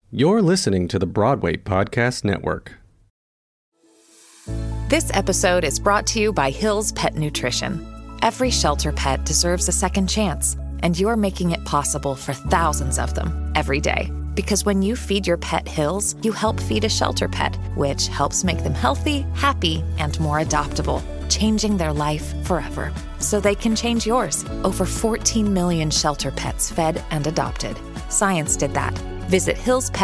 You're listening to the Broadway Podcast Network. This episode is brought to you by Hill's Pet Nutrition. Every shelter pet deserves a second chance, and you're making it possible for thousands of them every day. Because when you feed your pet Hill's, you help feed a shelter pet, which helps make them healthy, happy, and more adoptable, changing their life forever. So they can change yours. Over 14 million shelter pets fed and adopted. Science did that. Visit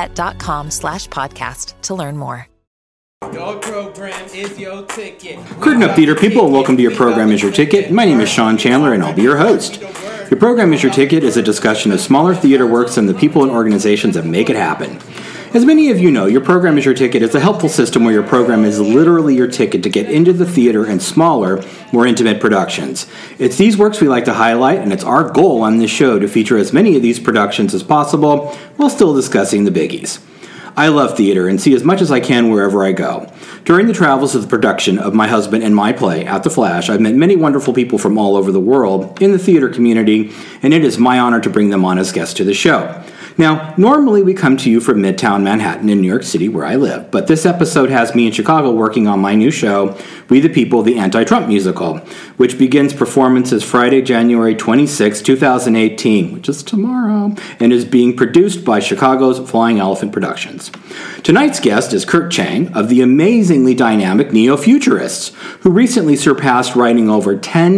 hillspet.com/podcast to learn more. Your program is your ticket. Curtain Up Theater people, welcome to Your Program is Your Ticket. My name is Sean Chandler and I'll be your host. Your Program is Your Ticket is a discussion of smaller theater works and the people and organizations that make it happen. As many of you know, Your Program is Your Ticket is a helpful system where your program is literally your ticket to get into the theater and smaller, more intimate productions. It's these works we like to highlight, and it's our goal on this show to feature as many of these productions as possible while still discussing the biggies. I love theater and see as much as I can wherever I go. During the travels of the production of my husband and my play, At the Flash, I've met many wonderful people from all over the world in the theater community, and it is my honor to bring them on as guests to the show. Now, normally we come to you from Midtown Manhattan in New York City, where I live, but this episode has me in Chicago working on my new show, We the People, the Anti-Trump Musical, which begins performances Friday, January 26, 2018, which is tomorrow, and is being produced by Chicago's Flying Elephant Productions. Tonight's guest is Kurt Chang of the amazingly dynamic Neo-Futurists, who recently surpassed writing over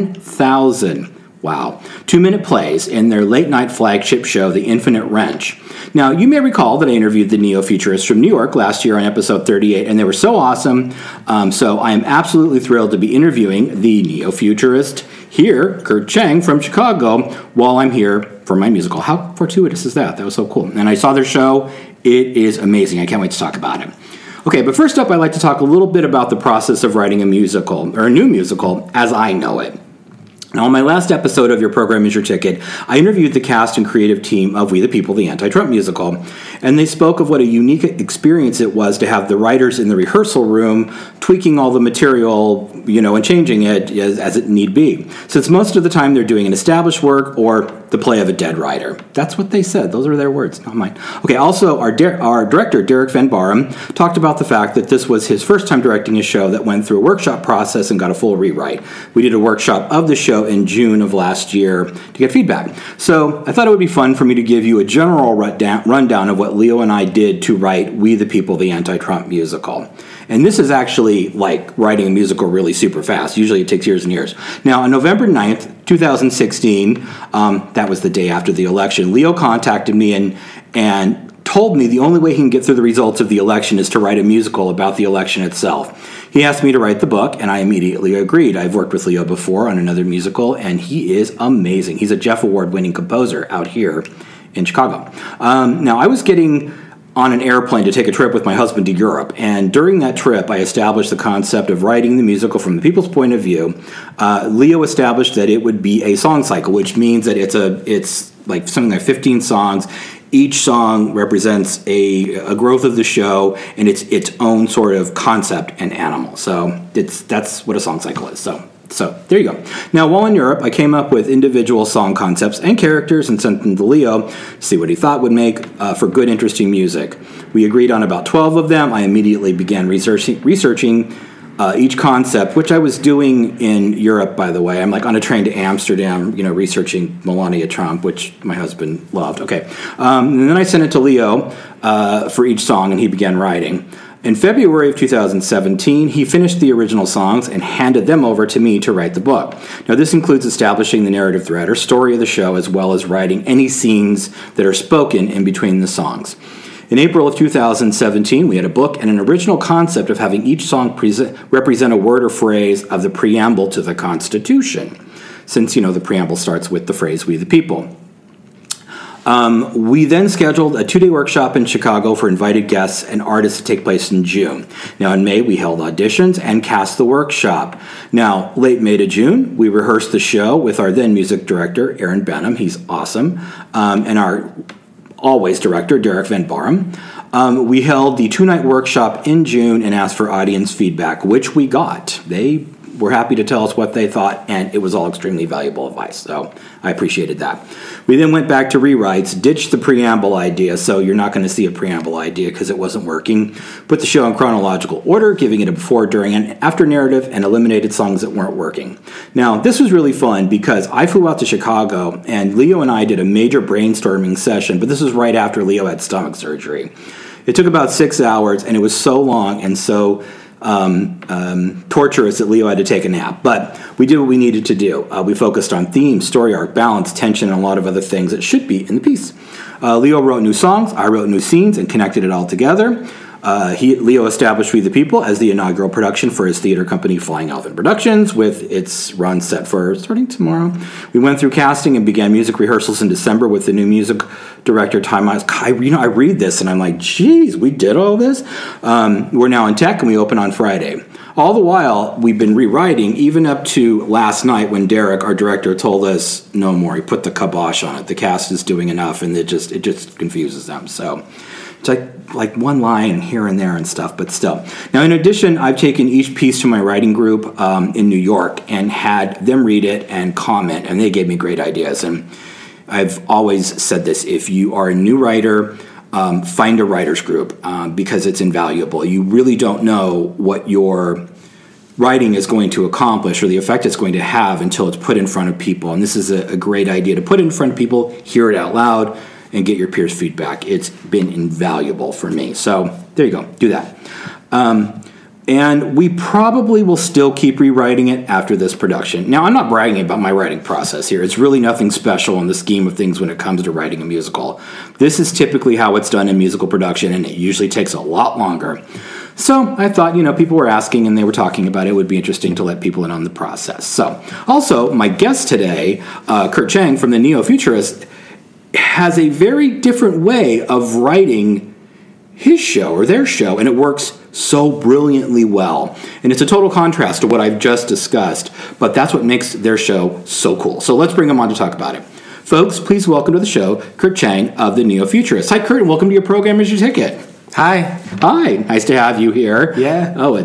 10,000 2-minute plays in their late-night flagship show, The Infinite Wrench. Now, you may recall that I interviewed the Neo-Futurists from New York last year on episode 38, and they were so awesome. So I am absolutely thrilled to be interviewing the Neo-Futurist here, Kurt Chang from Chicago, while I'm here for my musical. How fortuitous is that? That was so cool. And I saw their show. It is amazing. I can't wait to talk about it. Okay, but first up, I'd like to talk a little bit about the process of writing a musical, or a new musical, as I know it. Now, on my last episode of Your Program is Your Ticket, I interviewed the cast and creative team of We the People, the Anti-Trump Musical, and they spoke of what a unique experience it was to have the writers in the rehearsal room tweaking all the material, and changing it as it need be. Since most of the time they're doing an established work or the play of a dead writer. That's what they said. Those are their words, not mine. Okay, also, our director, Derek Van Barum, talked about the fact that this was his first time directing a show that went through a workshop process and got a full rewrite. We did a workshop of the show in June of last year to get feedback. So I thought it would be fun for me to give you a general rundown of what Leo and I did to write We the People, the Anti-Trump Musical. And this is actually like writing a musical really super fast. Usually it takes years and years. Now, on November 9th, 2016, that was the day after the election, Leo contacted me and told me the only way he can get through the results of the election is to write a musical about the election itself. He asked me to write the book, and I immediately agreed. I've worked with Leo before on another musical, and he is amazing. He's a Jeff Award-winning composer out here in Chicago. Now, I was getting on an airplane to take a trip with my husband to Europe, and during that trip, I established the concept of writing the musical from the people's point of view. Leo established that it would be a song cycle, which means that it's like something like 15 songs. Each song represents a growth of the show, and it's its own sort of concept and animal. So that's what a song cycle is. So there you go. Now, while in Europe, I came up with individual song concepts and characters and sent them to Leo to see what he thought would make for good, interesting music. We agreed on about 12 of them. I immediately began researching each concept, which I was doing in Europe, by the way. I'm like on a train to Amsterdam, researching Melania Trump, which my husband loved. Okay. And then I sent it to Leo for each song, and he began writing. In February of 2017, he finished the original songs and handed them over to me to write the book. Now, this includes establishing the narrative thread or story of the show, as well as writing any scenes that are spoken in between the songs. In April of 2017, we had a book and an original concept of having each song represent a word or phrase of the preamble to the Constitution, since, the preamble starts with the phrase, We the People. We then scheduled a 2-day workshop in Chicago for invited guests and artists to take place in June. Now, in May, we held auditions and cast the workshop. Now, late May to June, we rehearsed the show with our then music director, Aaron Benham. He's awesome. And our always director, Derek Van Barum. We held the 2-night workshop in June and asked for audience feedback, which we got. They were happy to tell us what they thought, and it was all extremely valuable advice. So I appreciated that. We then went back to rewrites, ditched the preamble idea, so you're not going to see a preamble idea because it wasn't working. Put the show in chronological order, giving it a before, during, and after narrative, and eliminated songs that weren't working. Now, this was really fun because I flew out to Chicago, and Leo and I did a major brainstorming session, but this was right after Leo had stomach surgery. It took about 6 hours, and it was so long and so torturous that Leo had to take a nap. But we did what we needed to do. We focused on theme, story arc, balance, tension, and a lot of other things that should be in the piece. Leo wrote new songs, I wrote new scenes, and connected it all together. Leo established We the People as the inaugural production for his theater company, Flying Elephant Productions, with its run set for starting tomorrow. We went through casting and began music rehearsals in December with the new music director, Ty Miles. I read this and I'm like, geez, we did all this? We're now in tech and we open on Friday. All the while, we've been rewriting, even up to last night when Derek, our director, told us, no more. He put the kibosh on it. The cast is doing enough, and it just confuses them. So it's like one line here and there and stuff, but still. Now, in addition, I've taken each piece to my writing group in New York and had them read it and comment, and they gave me great ideas. And I've always said this: if you are a new writer, find a writer's group because it's invaluable. You really don't know what your writing is going to accomplish or the effect it's going to have until it's put in front of people. And this is a great idea to put it in front of people, hear it out loud, and get your peers' feedback. It's been invaluable for me. So there you go. Do that. And we probably will still keep rewriting it after this production. Now, I'm not bragging about my writing process here. It's really nothing special in the scheme of things when it comes to writing a musical. This is typically how it's done in musical production, and it usually takes a lot longer. So I thought, people were asking and they were talking about it. It would be interesting to let people in on the process. So also, my guest today, Kurt Chang from the Neo-Futurist, has a very different way of writing his show or their show, and it works so brilliantly well. And it's a total contrast to what I've just discussed, but that's what makes their show so cool. So let's bring him on to talk about it. Folks, please welcome to the show, Kurt Chang of the Neo-Futurist. Hi, Kurt, and welcome to Your Program Is Your Ticket. Hi. Hi. Nice to have you here. Yeah. Oh,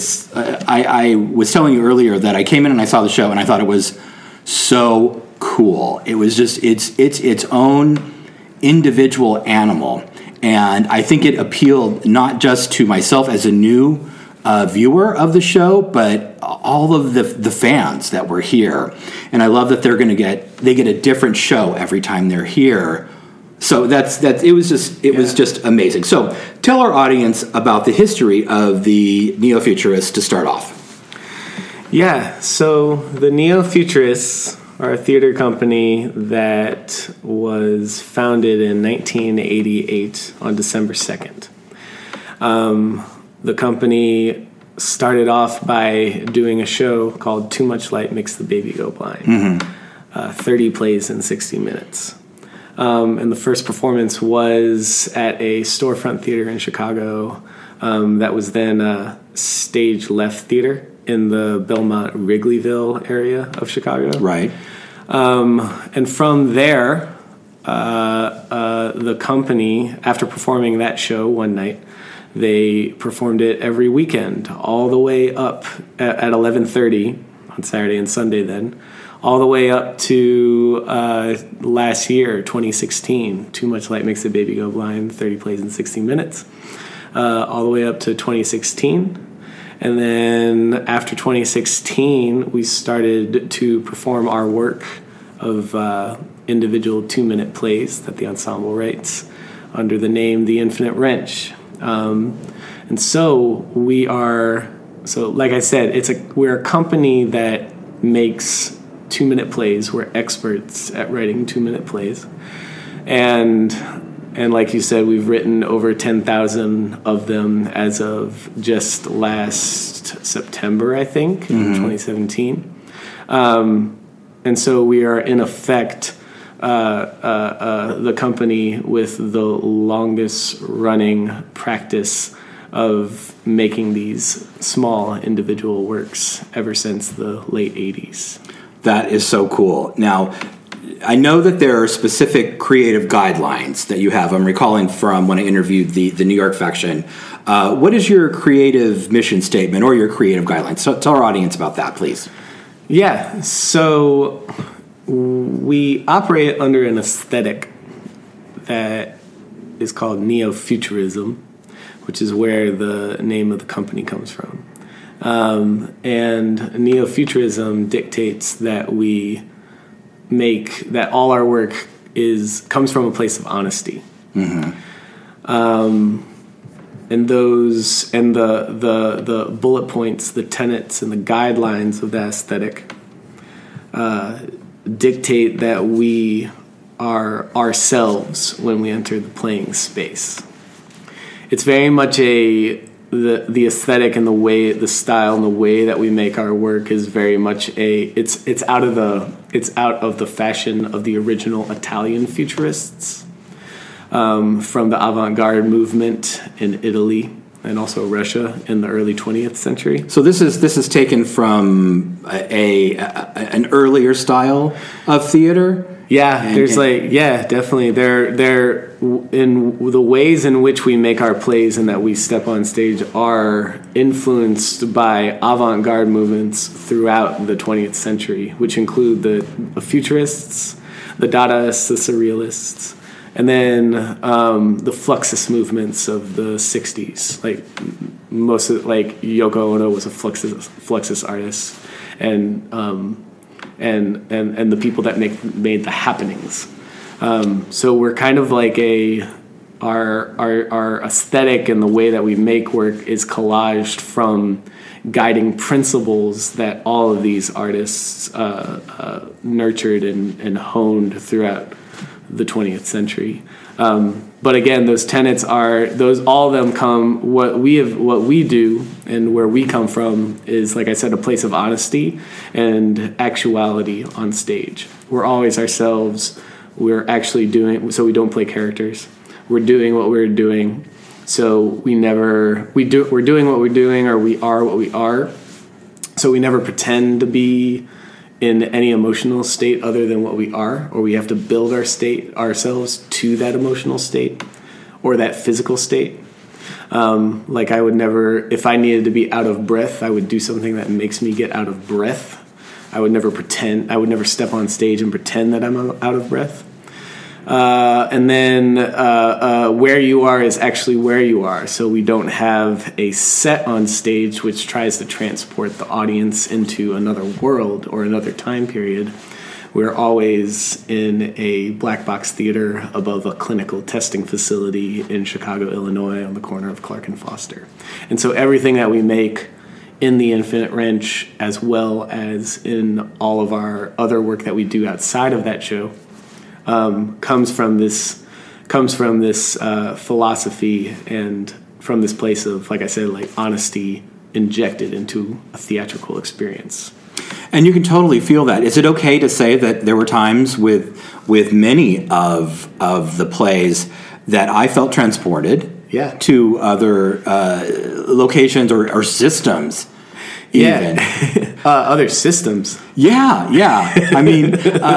I was telling you earlier that I came in and I saw the show and I thought it was so cool. It was just, it's its own individual animal. And I think it appealed not just to myself as a new viewer of the show, but all of the fans that were here. And I love that they get a different show every time they're here. So it was just amazing. So tell our audience about the history of the Neo-Futurists to start off. Yeah, so the Neo-Futurists are a theater company that was founded in 1988 on December 2nd. The company started off by doing a show called Too Much Light Makes the Baby Go Blind. 30 plays in 60 minutes. And the first performance was at a storefront theater in Chicago that was then a Stage Left Theater in the Belmont Wrigleyville area of Chicago. Right. And from there, the company, after performing that show one night, they performed it every weekend, all the way up at 11:30 on Saturday and Sunday then, all the way up to last year, 2016, Too Much Light Makes the Baby Go Blind, 30 plays in 60 minutes, all the way up to 2016. And then after 2016, we started to perform our work of individual 2-minute plays that the ensemble writes under the name The Infinite Wrench. And so like I said, we're a company that makes 2-minute plays. We're experts at writing 2-minute plays. And like you said, we've written over 10,000 of them as of just last September, I think, in 2017. And so we are, in effect, the company with the longest running practice of making these small individual works ever since the late 80s. That is so cool. Now, I know that there are specific creative guidelines that you have. I'm recalling from when I interviewed the New York faction. What is your creative mission statement or your creative guidelines? So tell our audience about that, please. Yeah, so we operate under an aesthetic that is called neo-futurism, which is where the name of the company comes from. And neo-futurism dictates that that all our work comes from a place of honesty. Mm-hmm. And the bullet points, the tenets, and the guidelines of that aesthetic dictate that we are ourselves when we enter the playing space. It's very much the aesthetic and the style and the way that we make our work is very much it's out of the fashion of the original Italian futurists, from the avant-garde movement in Italy and also Russia in the early 20th century. So this is taken from an earlier style of theater. Yeah, definitely. They're in the ways in which we make our plays and that we step on stage are influenced by avant-garde movements throughout the 20th century, which include the futurists, the Dadaists, the Surrealists, and then the Fluxus movements of the 60s. Like Yoko Ono was a Fluxus artist, and the people that made the happenings. So we're kind of like our aesthetic and the way that we make work is collaged from guiding principles that all of these artists nurtured and honed throughout the 20th century. But again, those tenets all of them come, what we do and where we come from is, like I said, a place of honesty and actuality on stage. We're always ourselves. We're actually doing, so we don't play characters. We're doing what we're doing. So we're doing what we're doing, or we are what we are. So we never pretend to be in any emotional state other than what we are, or we have to build ourselves to that emotional state or that physical state. Like I would never, if I needed to be out of breath, I would do something that makes me get out of breath. I would never step on stage and pretend that I'm out of breath. And then where you are is actually where you are. So we don't have a set on stage which tries to transport the audience into another world or another time period. We're always in a black box theater above a clinical testing facility in Chicago, Illinois, on the corner of Clark and Foster. And so everything that we make in the Infinite Wrench, as well as in all of our other work that we do outside of that show, comes from this philosophy and from this place of, like I said, like honesty injected into a theatrical experience. And you can totally feel that. Is it okay to say that there were times with many of the plays that I felt transported to other locations or systems? Even. Other systems. Yeah. I mean,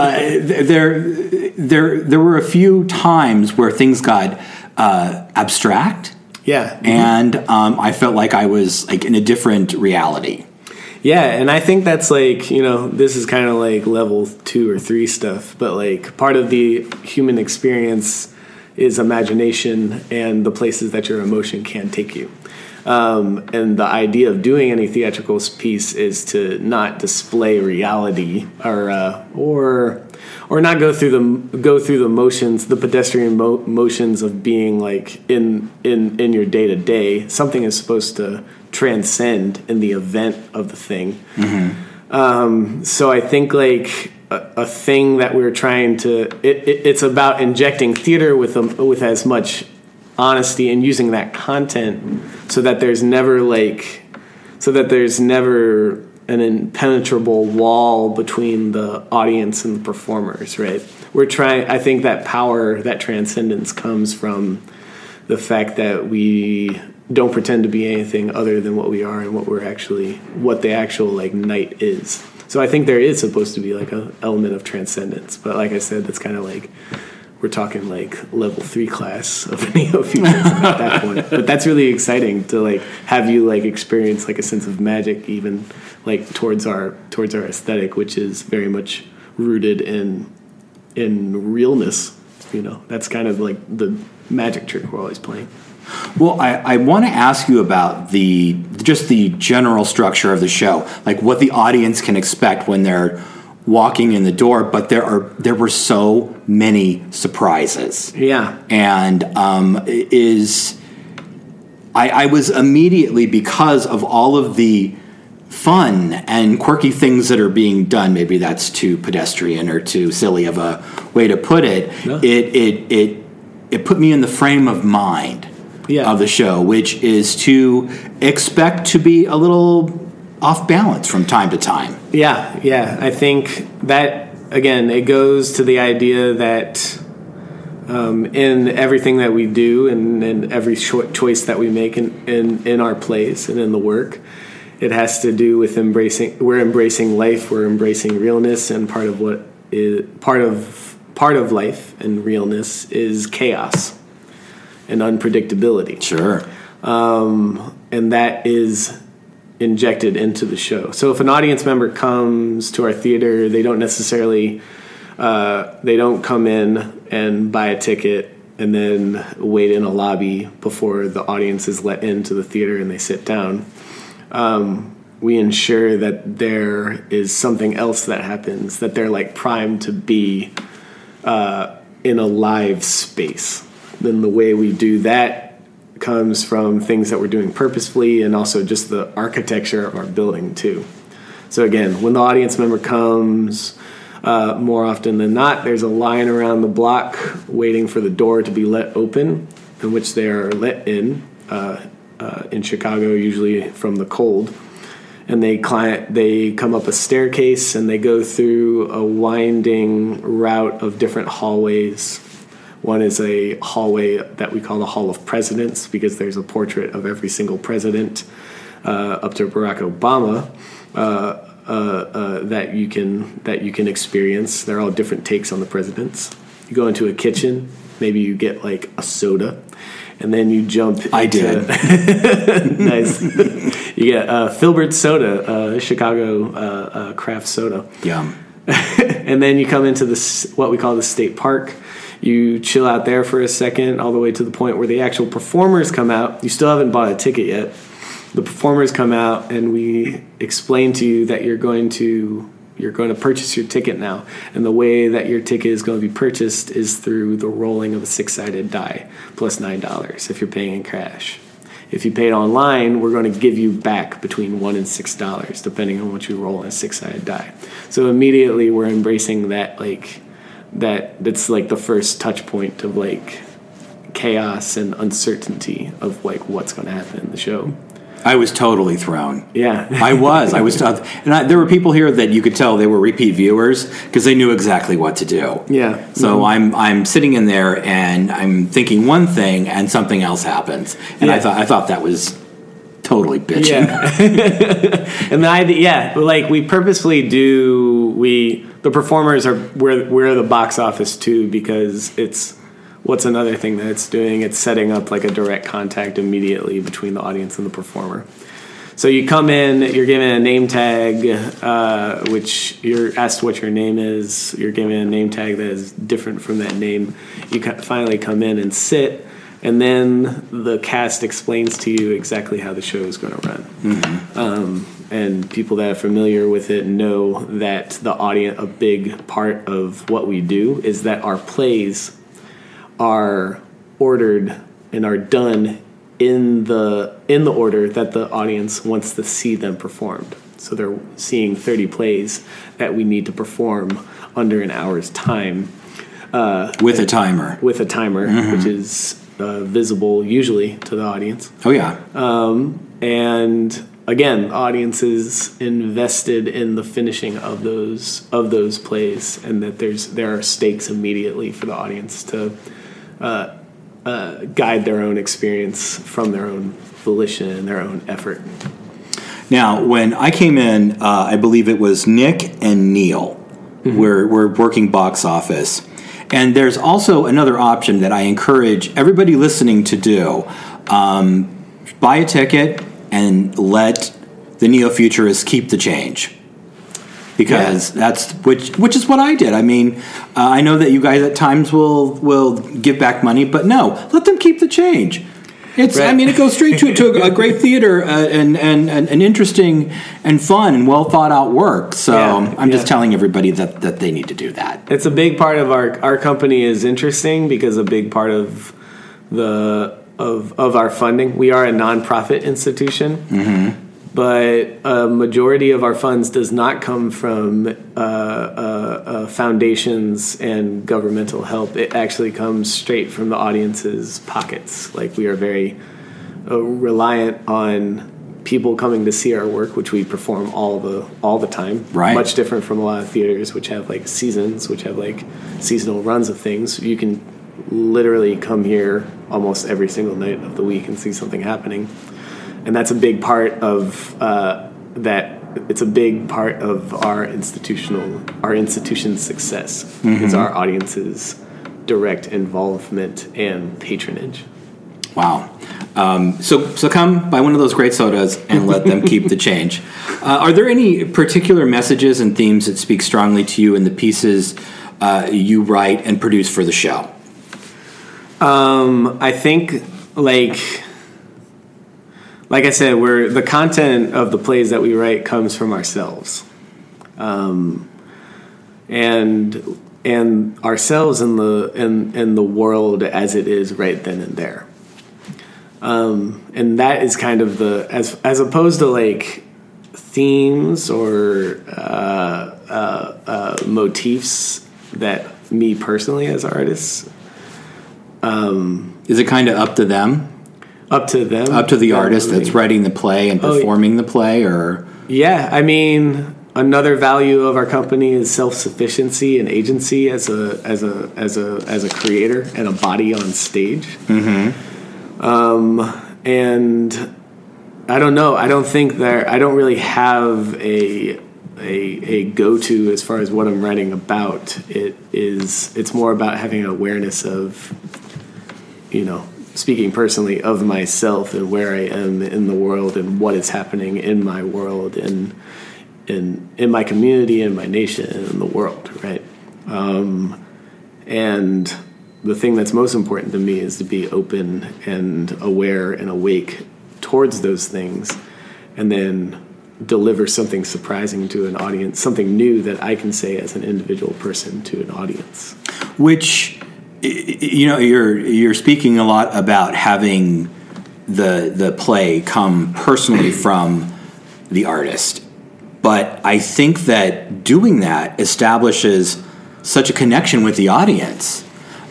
there were a few times where things got abstract. Yeah. And I felt like I was like in a different reality. Yeah, and I think that's like, this is kind of like level 2 or 3 stuff, but like part of the human experience is imagination and the places that your emotion can take you. And the idea of doing any theatrical piece is to not display reality or not go through the motions, the pedestrian motions of being like in your day to day. Something is supposed to transcend in the event of the thing. Mm-hmm. So I think like a thing that we're trying to it's about injecting theater with as much honesty and using that content so that there's never an impenetrable wall between the audience and the performers, right? I think that power, that transcendence comes from the fact that we don't pretend to be anything other than what we are and what the actual like night is. So I think there is supposed to be like an element of transcendence, but like I said, that's kind of like we're talking like level 3 class of neo-futurism at that point. But that's really exciting to like have you like experience like a sense of magic, even like towards our aesthetic, which is very much rooted in realness. You know, that's kind of like the magic trick we're always playing. Well, I want to ask you about the general structure of the show, like what the audience can expect when they're walking in the door. But there were so many surprises. Yeah, and I was immediately, because of all of the fun and quirky things that are being done. Maybe that's too pedestrian or too silly of a way to put it. No. It put me in the frame of mind. Yeah. Of the show, which is to expect to be a little off balance from time to time. Yeah. I think that, again, it goes to the idea that in everything that we do and in every choice that we make in our plays and in the work, it has to do with embracing life, we're embracing realness, and part of life and realness is chaos and unpredictability. Sure. And that is injected into the show. So if an audience member comes to our theater, they don't necessarily, they don't come in and buy a ticket and then wait in a lobby before the audience is let into the theater and they sit down. We ensure that there is something else that happens, that they're like primed to be in a live space. Then the way we do that comes from things that we're doing purposefully and also just the architecture of our building too. So again, when the audience member comes, more often than not, there's a line around the block waiting for the door to be let open, in which they are let in Chicago, usually from the cold. And they come up a staircase and they go through a winding route of different hallways. One is a hallway that we call the Hall of Presidents, because there's a portrait of every single president up to Barack Obama that you can experience. They're all different takes on the presidents. You go into a kitchen, maybe you get like a soda, and then you jump. I did. Nice. You get Filbert soda, Chicago craft soda. Yum. And then you come into what we call the State Park. You chill out there for a second, all the way to the point where the actual performers come out. You still haven't bought a ticket yet. The performers come out, and we explain to you that you're going to purchase your ticket now. And the way that your ticket is going to be purchased is through the rolling of a 6-sided die, plus $9 if you're paying in cash. If you paid online, we're going to give you back between $1 and $6, depending on what you roll in a 6-sided die. So immediately we're embracing that, like, that's like the first touch point of like chaos and uncertainty of like what's going to happen in the show. I was totally thrown. Yeah. I was. There were people here that you could tell they were repeat viewers because they knew exactly what to do. Yeah. So mm-hmm. I'm sitting in there and I'm thinking one thing and something else happens. And yeah. I thought that was totally bitching. Yeah. And the idea, like we purposefully the performers we're the box office too, because it's what's another thing that it's doing? It's setting up like a direct contact immediately between the audience and the performer. So you come in, you're given a name tag, which you're asked what your name is. You're given a name tag that is different from that name. You finally come in and sit, and then the cast explains to you exactly how the show is going to run. Mm-hmm. And people that are familiar with it know that the audience, a big part of what we do is that our plays are ordered and are done in the order that the audience wants to see them performed. So they're seeing 30 plays that we need to perform under an hour's time. With a timer. With a timer, mm-hmm. which is visible usually to the audience. Oh, yeah. And again, the audience is invested in the finishing of those plays, and that there are stakes immediately for the audience to guide their own experience from their own volition and their own effort. Now, when I came in, I believe it was Nick and Neil were working box office. And there's also another option that I encourage everybody listening to do. Buy a ticket and let the neo-futurists keep the change. Because that's which is what I did. I mean, I know that you guys at times will give back money, but no, let them keep the change. It's right. I mean, it goes straight to a great theater and an interesting and fun and well thought out work. So I'm just telling everybody that they need to do that. It's a big part of our company is interesting because a big part of our funding. We are a nonprofit institution, but a majority of our funds does not come from foundations and governmental help. It actually comes straight from the audience's pockets. Like, we are very reliant on people coming to see our work, which we perform all the time. Right. Much different from a lot of theaters, which have like seasons, which have like seasonal runs of things. You can literally come here almost every single night of the week and see something happening. And that's a big part of that. It's a big part of our institution's success is our audience's direct involvement and patronage. Wow. So come buy one of those great sodas and let them keep the change. Are there any particular messages and themes that speak strongly to you in the pieces you write and produce for the show? I think like I said, the content of the plays that we write comes from ourselves, and ourselves in the world as it is right then and there, and that is kind of as opposed to like themes or motifs that me personally as artists. Is it kind of up to them? Up to them? Up to the artist that's writing the play and performing the play, or? Yeah, I mean, another value of our company is self-sufficiency and agency as a creator and a body on stage. And I don't know. I don't really have a go-to as far as what I'm writing about. It's more about having an awareness of, speaking personally of myself and where I am in the world and what is happening in my world and in my community and my nation and in the world, right? And the thing that's most important to me is to be open and aware and awake towards those things, and then deliver something surprising to an audience, something new that I can say as an individual person to an audience. Which, you're speaking a lot about having the play come personally from the artist. But I think that doing that establishes such a connection with the audience.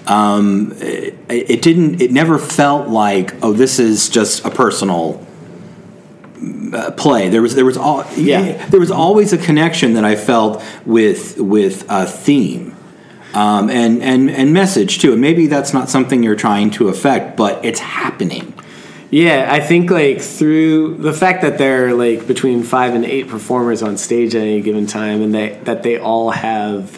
It never felt like, this is just a personal play. There was always a connection that I felt with a theme. And message too. And maybe that's not something you're trying to affect, but it's happening. Yeah, I think like through the fact that there are like between 5 and 8 performers on stage at any given time, and that they all have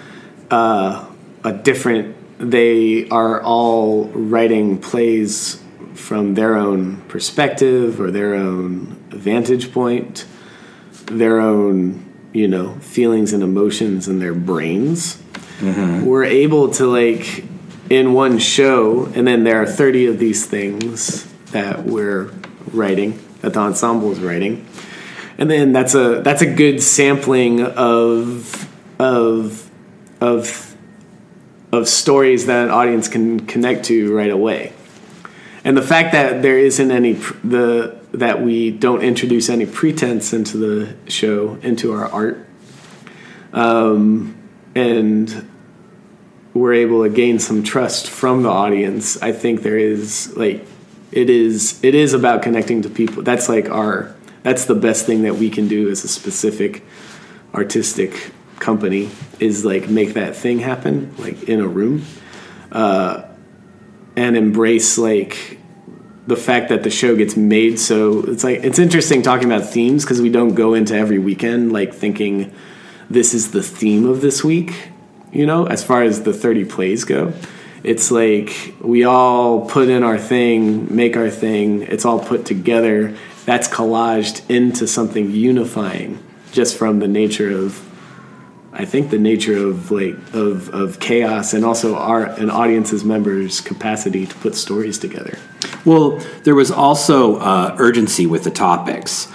they are all writing plays from their own perspective or their own vantage point, their own, feelings and emotions in their brains. We're able to like in one show, and then there are 30 of these things that we're writing, that the ensemble is writing, and then that's a good sampling of stories that an audience can connect to right away. And the fact that there isn't that we don't introduce any pretense into the show, into our art, and we're able to gain some trust from the audience. I think there is it is about connecting to people. That's that's the best thing that we can do as a specific artistic company, is like make that thing happen like in a room, and embrace like the fact that the show gets made, so it's interesting talking about themes because we don't go into every weekend like thinking this is the theme of this week, as far as the 30 plays go. It's like we all put in our thing, make our thing, it's all put together, that's collaged into something unifying just from the nature of of chaos and also an audience's members' capacity to put stories together. Well, there was also urgency with the topics.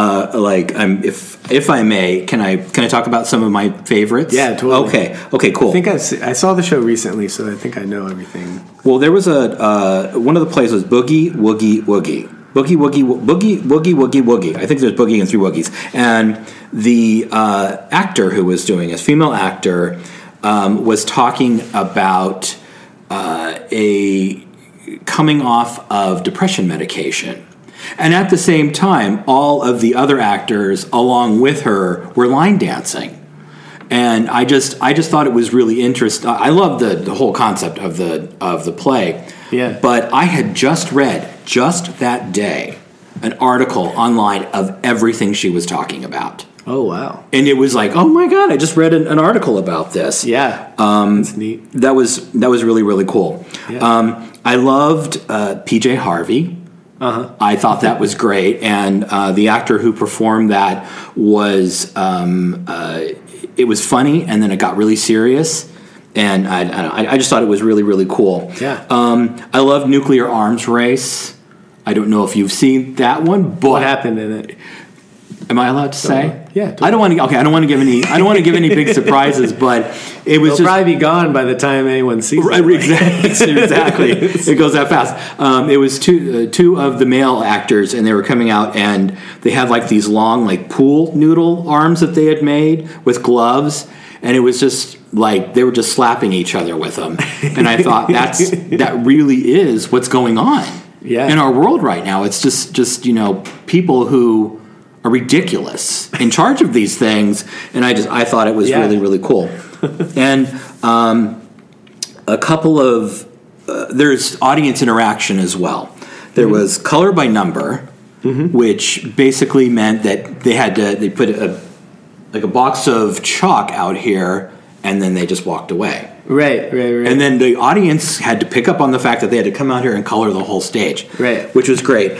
If I may, can I talk about some of my favorites? Yeah, totally. Okay, cool. I think I saw the show recently, so I think I know everything. Well, there was one of the plays was Boogie Woogie Woogie. Boogie Woogie Boogie Woogie Woogie Woogie. I think there's Boogie and 3 Woogies. And the actor who was doing it, female actor, was talking about a coming off of depression medication. And at the same time, all of the other actors along with her were line dancing. And I just thought it was really interesting. I love the whole concept of the play. Yeah. But I had just read, just that day, an article online of everything she was talking about. Oh, wow. And it was like, oh my God, I just read an article about this. Yeah. That's neat. That was really, really cool. Yeah. I loved PJ Harvey. Uh-huh. I thought that was great. And the actor who performed that was, it was funny, and then it got really serious. And I just thought it was really, really cool. Yeah. I love Nuclear Arms Race. I don't know if you've seen that one, but what happened in it? Am I allowed to say? Yeah. Totally. I don't want to. Okay, I don't want to give any. I don't want to give any big surprises, but it was They'll probably be gone by the time anyone sees right, it. Exactly. It goes that fast. It was two of the male actors, and they were coming out, and they had like these long, like pool noodle arms that they had made with gloves, and it was just like they were just slapping each other with them. And I thought that really is what's going on in our world right now. It's just people who are ridiculous in charge of these things, and I thought it was really, really cool. And a couple of there's audience interaction as well. There was color by number, which basically meant that they put a box of chalk out here, and then they just walked away. Right. And then the audience had to pick up on the fact that they had to come out here and color the whole stage. Right. Which was great.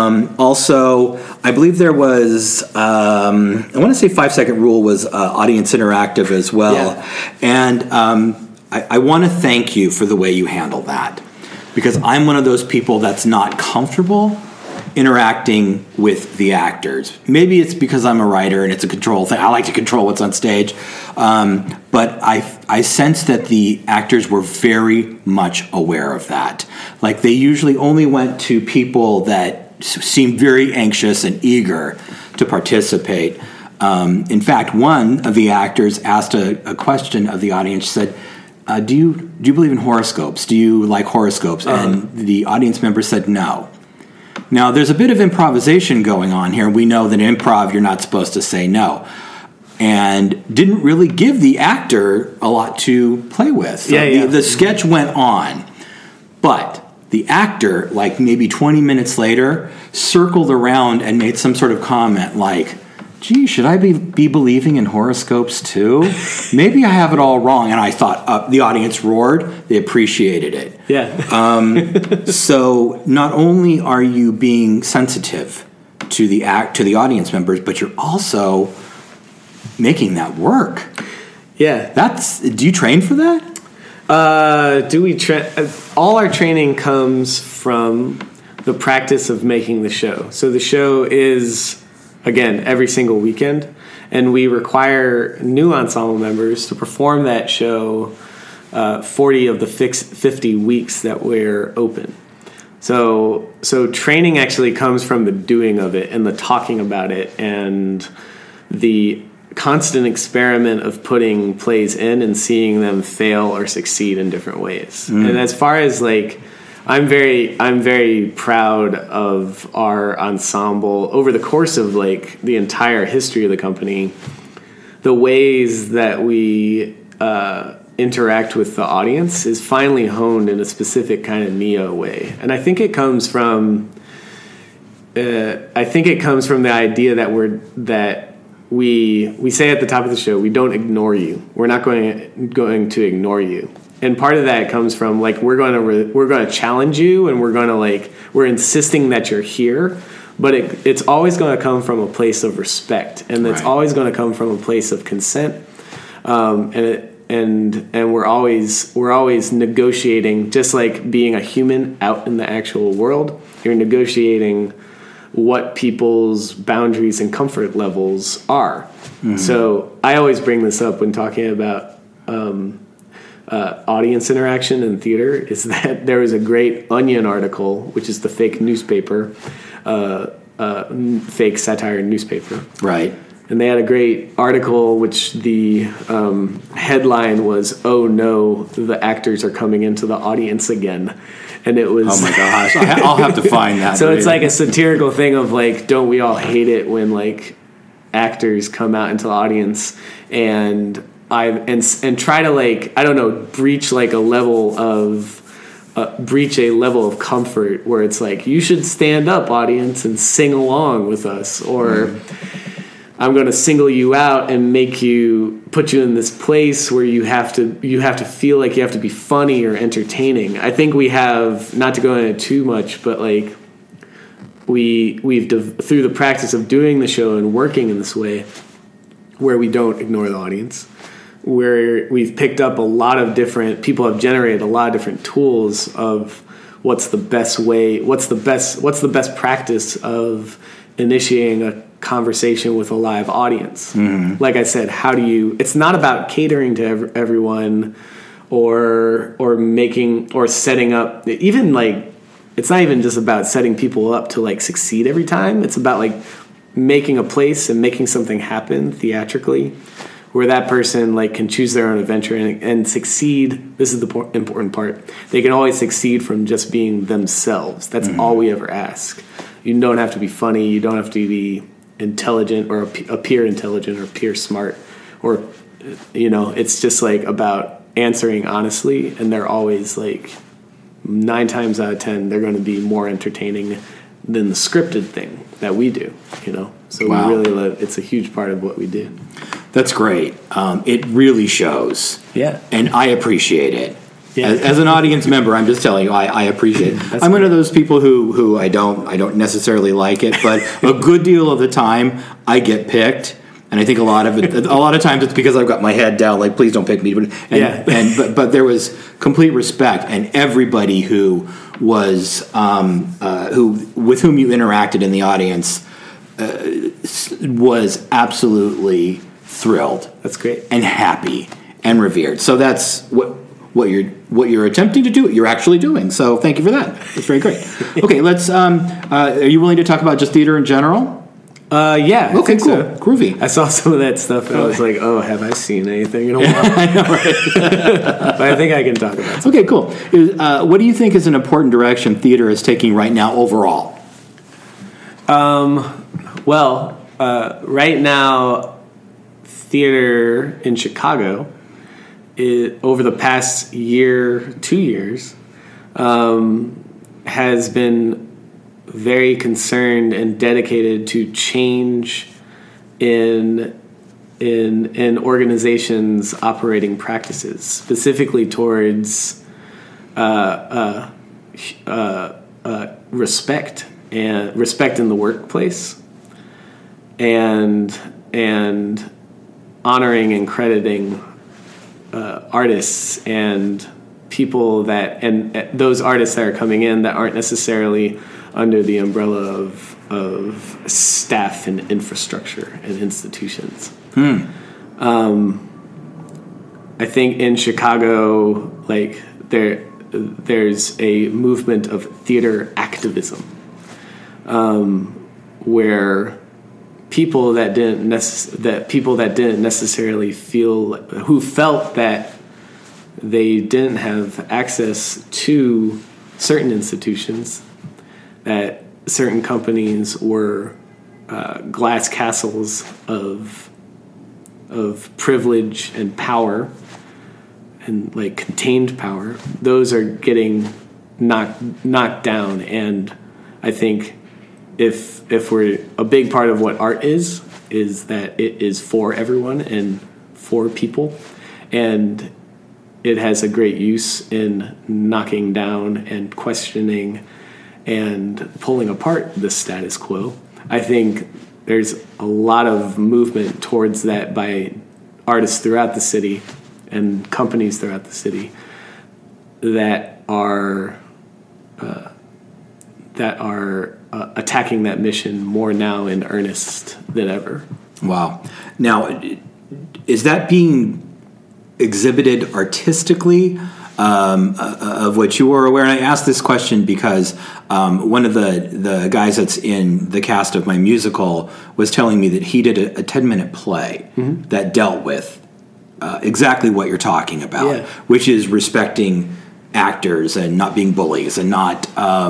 Also, I believe there was, I want to say 5-second rule was audience interactive as well. Yeah. And I want to thank you for the way you handle that. Because I'm one of those people that's not comfortable interacting with the actors. Maybe it's because I'm a writer and it's a control thing. I like to control what's on stage. But I sense that the actors were very much aware of that. Like they usually only went to people that seemed very anxious and eager to participate. In fact, one of the actors asked a question of the audience. She said, do you believe in horoscopes? Do you like horoscopes? And the audience member said no. Now, there's a bit of improvisation going on here. We know that in improv, you're not supposed to say no. And didn't really give the actor a lot to play with. So the sketch went on. But the actor, like maybe 20 minutes later, circled around and made some sort of comment like, gee, should I be believing in horoscopes too? Maybe I have it all wrong. And I thought the audience roared. They appreciated it. Yeah. So not only are you being sensitive to the audience members, but you're also making that work. Yeah. Do you train for that? Do we train? All our training comes from the practice of making the show. So the show is, again, every single weekend, and we require new ensemble members to perform that show 40 of the 50 weeks that we're open. So training actually comes from the doing of it and the talking about it and the constant experiment of putting plays in and seeing them fail or succeed in different ways. And as far as like, I'm very proud of our ensemble over the course of like the entire history of the company, the ways that we interact with the audience is finally honed in a specific kind of neo way. And I think it comes from the idea that we say at the top of the show, we don't ignore you. We're not going to ignore you. And part of that comes from like we're going to challenge you, and we're insisting that you're here, but it's always going to come from a place of respect, and it's always going to come from a place of consent. And we're always negotiating, just like being a human out in the actual world. You're negotiating what people's boundaries and comfort levels are. Mm-hmm. So I always bring this up when talking about audience interaction in theater, is that there was a great Onion article, which is the fake newspaper, fake satire newspaper. Right. And they had a great article, which the headline was, "Oh no, the actors are coming into the audience again." And it was... Oh my gosh, I'll have to find that. So it's like a satirical thing of like, don't we all hate it when like actors come out into the audience and try to like, I don't know, breach a level of comfort where it's like, you should stand up, audience, and sing along with us, or I'm going to single you out and put you in this place where you have to feel like you have to be funny or entertaining. I think we have, not to go into it too much, but like we've through the practice of doing the show and working in this way, where we don't ignore the audience, where we've picked up people have generated a lot of different tools of what's the best practice of initiating a conversation with a live audience. Mm-hmm. Like I said, it's not about catering to everyone or setting up, even like, it's not even just about setting people up to like succeed every time. It's about like making a place and making something happen theatrically where that person like can choose their own adventure and succeed. This is the important part. They can always succeed from just being themselves. That's all we ever ask. You don't have to be funny. You don't have to be intelligent or appear intelligent or appear smart, or it's just like about answering honestly, and they're always like 9 times out of 10 they're going to be more entertaining than the scripted thing that we do. So wow. We really it's a huge part of what we do. That's great. It really shows. Yeah, and I appreciate it. Yeah. As an audience member, I'm just telling you, I appreciate it. I'm one of those people who I don't necessarily like it, but a good deal of the time I get picked, and I think a lot of times it's because I've got my head down, like please don't pick me. But there was complete respect, and everybody who was with whom you interacted in the audience was absolutely thrilled. That's great, and happy and revered. So that's what you're attempting to do, you're actually doing. So thank you for that. That's very great. Okay, let's. Are you willing to talk about just theater in general? Yeah. Okay, cool. So. Groovy. I saw some of that stuff and I was like, oh, have I seen anything in a while? I know, right? But I think I can talk about it. Okay, cool. What do you think is an important direction theater is taking right now overall? Right now, theater in Chicago, over the past 2 years, has been very concerned and dedicated to change in organizations' operating practices, specifically towards respect in the workplace, and honoring and crediting artists and people and those artists that are coming in that aren't necessarily under the umbrella of staff and infrastructure and institutions. I think in Chicago, like there's a movement of theater activism, where people that didn't necessarily who felt that they didn't have access to certain institutions, that certain companies were glass castles of privilege and power, and like contained power, those are getting knocked down. And I think if we're a big part of what art is that it is for everyone and for people, and it has a great use in knocking down and questioning and pulling apart the status quo. I think there's a lot of movement towards that by artists throughout the city and companies throughout the city that are attacking that mission more now in earnest than ever. Wow. Now, is that being exhibited artistically, of which you are aware? And I ask this question because one of the guys that's in the cast of my musical was telling me that he did a 10-minute play that dealt with exactly what you're talking about, which is respecting actors and not being bullies and not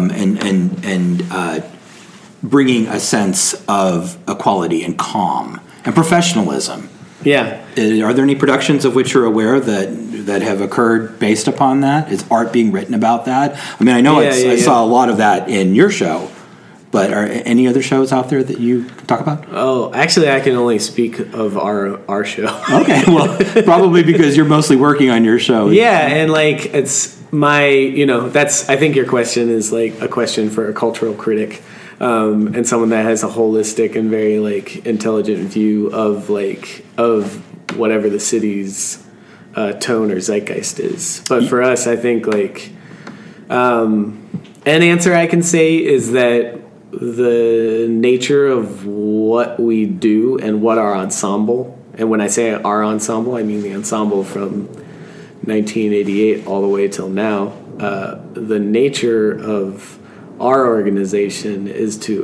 bringing a sense of equality and calm and professionalism. Yeah. Are there any productions of which you're aware that have occurred based upon that? Is art being written about that? I mean, I know I saw a lot of that in your show, but are any other shows out there that you talk about? Oh, actually, I can only speak of our show. Okay, well, probably because you're mostly working on your show. Yeah, and like it's I think your question is like a question for a cultural critic. And someone that has a holistic and very like intelligent view of whatever the city's tone or zeitgeist is. But for us, I think like an answer I can say is that the nature of what we do and what our ensemble, and when I say our ensemble, I mean the ensemble from 1988 all the way till now, the nature of our organization is to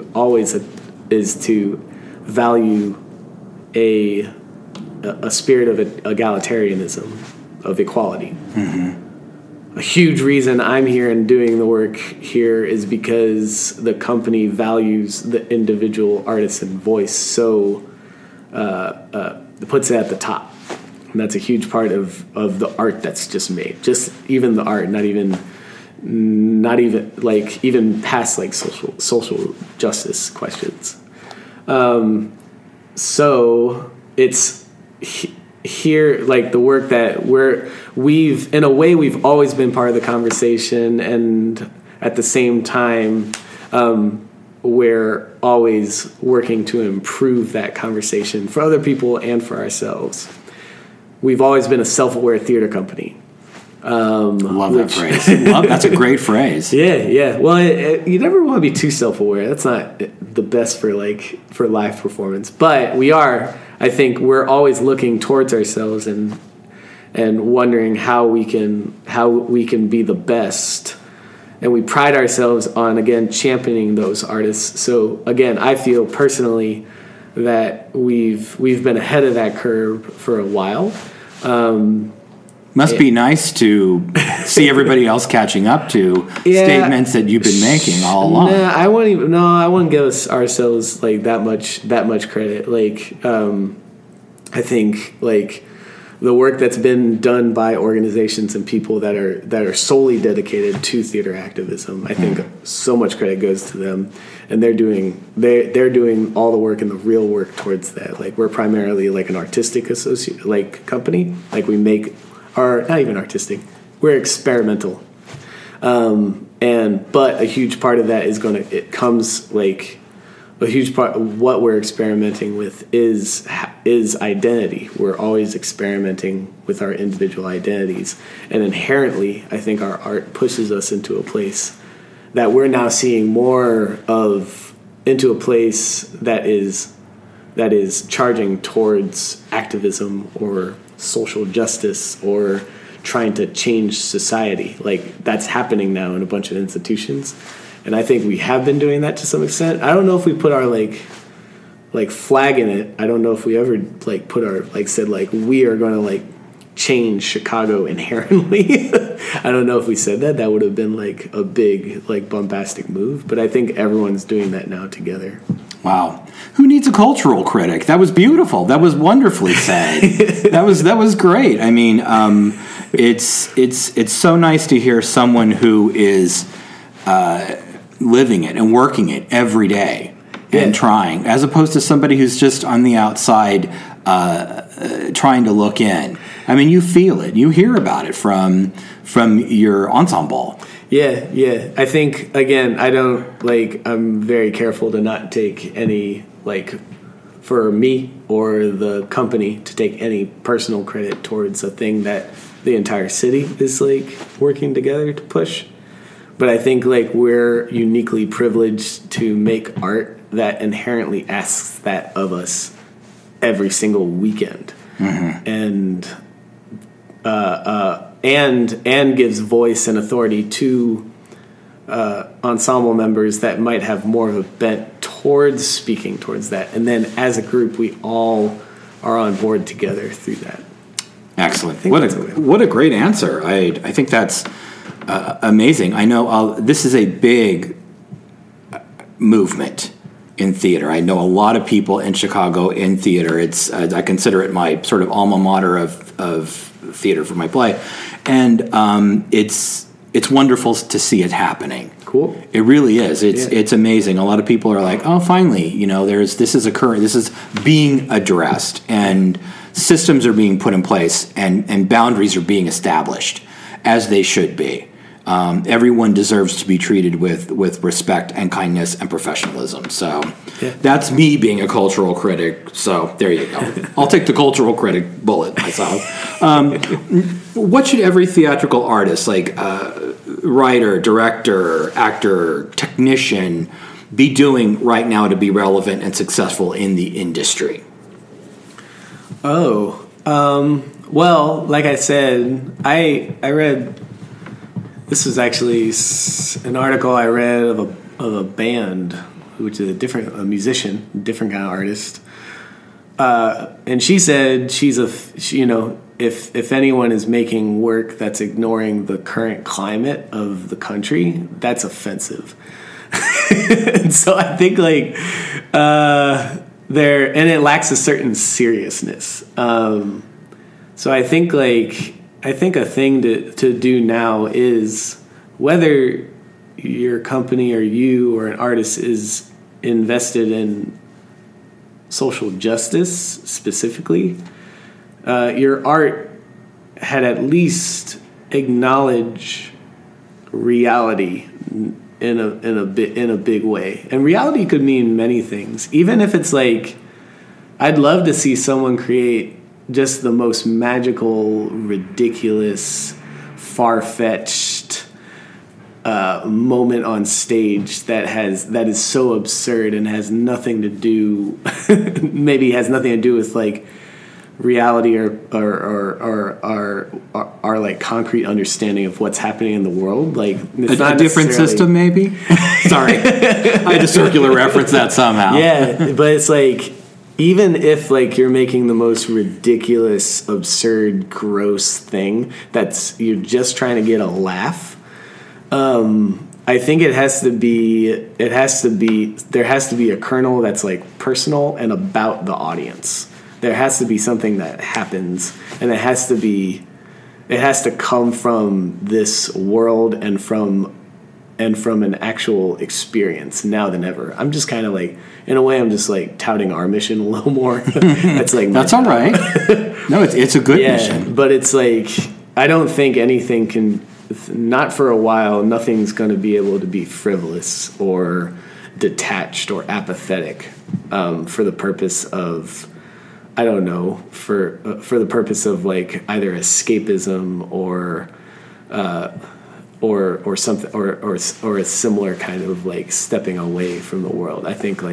value a spirit of egalitarianism, of equality. A huge reason I'm here and doing the work here is because the company values the individual artisan voice, so it puts it at the top, and that's a huge part of the art that's just made. Just even the art, not even like even past like social justice questions. So it's here, like the work that we've always been part of the conversation, and at the same time, we're always working to improve that conversation for other people and for ourselves. We've always been a self-aware theater company. Love that phrase. That's a great phrase. Yeah. Well, you never want to be too self-aware. That's not the best for live performance. But we are. I think we're always looking towards ourselves and wondering how we can be the best. And we pride ourselves on, again, championing those artists. So again, I feel personally that we've been ahead of that curve for a while. Must be nice to see everybody else catching up to statements that you've been making all along. I wouldn't give ourselves like that much credit. Like, I think like the work that's been done by organizations and people that are solely dedicated to theater activism, I think so much credit goes to them, and they're doing all the work and the real work towards that. Like, we're primarily like an artistic company. Like, we make. Or not even artistic, we're experimental, but a huge part of that a huge part of what we're experimenting with is identity. We're always experimenting with our individual identities, and inherently, I think our art pushes us into a place that we're now seeing more of, into a place that is charging towards activism or social justice or trying to change society. Like, that's happening now in a bunch of institutions, and I think we have been doing that to some extent. I don't know if we put our like flag in it. I don't know if we ever like put our said we are going to like change Chicago inherently. I don't know if we said that. That would have been like a big like bombastic move, but I think everyone's doing that now together. Wow. Who needs a cultural critic? That was beautiful. That was wonderfully said. That was great. I mean, it's so nice to hear someone who is living it and working it every day and trying, as opposed to somebody who's just on the outside trying to look in. I mean, you feel it, you hear about it from your ensemble. Yeah. I think, again, I'm very careful to not take any, for me or the company to take any personal credit towards a thing that the entire city is, working together to push. But I think, we're uniquely privileged to make art that inherently asks that of us every single weekend. Mm-hmm. And gives voice and authority to ensemble members that might have more of a bent towards speaking towards that. And then as a group, we all are on board together through that. Excellent. What a great answer. I think that's amazing. I know this is a big movement in theater. I know a lot of people in Chicago in theater. I consider it my sort of alma mater of theater for my play, and it's wonderful to see it happening. Cool. It really is. It's amazing. A lot of people are like, oh, finally, this is occurring. This is being addressed, and systems are being put in place, and boundaries are being established as they should be. Everyone deserves to be treated with respect and kindness and professionalism. So that's me being a cultural critic. So there you go. I'll take the cultural critic bullet myself. What should every theatrical artist, writer, director, actor, technician, be doing right now to be relevant and successful in the industry? Well, like I said, I read. This was actually an article I read of a band, which is a musician, different kind of artist. And she said if anyone is making work that's ignoring the current climate of the country, that's offensive. And so I think and it lacks a certain seriousness. So I think a thing to do now is, whether your company or you or an artist is invested in social justice specifically, your art had at least acknowledge reality in a big way. And reality could mean many things. Even if it's I'd love to see someone create just the most magical, ridiculous, far-fetched moment on stage that is so absurd and has nothing to do with reality or our concrete understanding of what's happening in the world. It's a different system, maybe. Sorry, I had to circular reference that somehow. Yeah, but it's even if you're making the most ridiculous, absurd, gross thing you're just trying to get a laugh, I think there has to be a kernel that's personal and about the audience. There has to be something that happens, and it has to come from this world and from an actual experience now than ever. I'm just kind of in a way, I'm just touting our mission a little more. That's that's all right. No, it's a good mission. But it's I don't think anything can, not for a while, nothing's going to be able to be frivolous or detached or apathetic for the purpose of, I don't know, for the purpose of either escapism or something or a similar kind of stepping away from the world. I think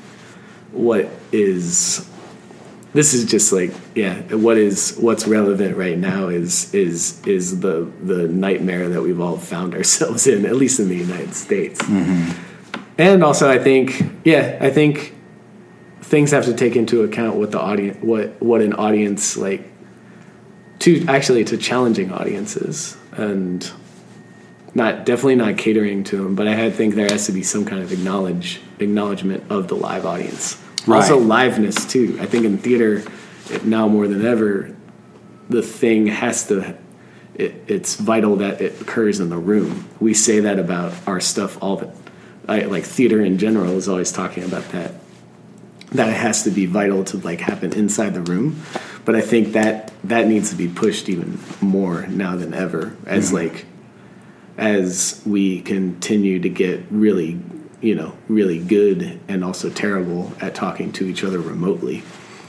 this is just what's relevant right now is the nightmare that we've all found ourselves in, at least in the United States. Mm-hmm. And also I think things have to take into account what the audience, what an audience to challenging audiences, and definitely not catering to them, but I think there has to be some kind of acknowledgement of the live audience. Right. Also liveness too. I think in theater now more than ever, the thing has to it's vital that it occurs in the room. We say that about our stuff all the like theater in general is always talking about that it has to be vital to like happen inside the room. But I think that needs to be pushed even more now than ever as as we continue to get really good and also terrible at talking to each other remotely.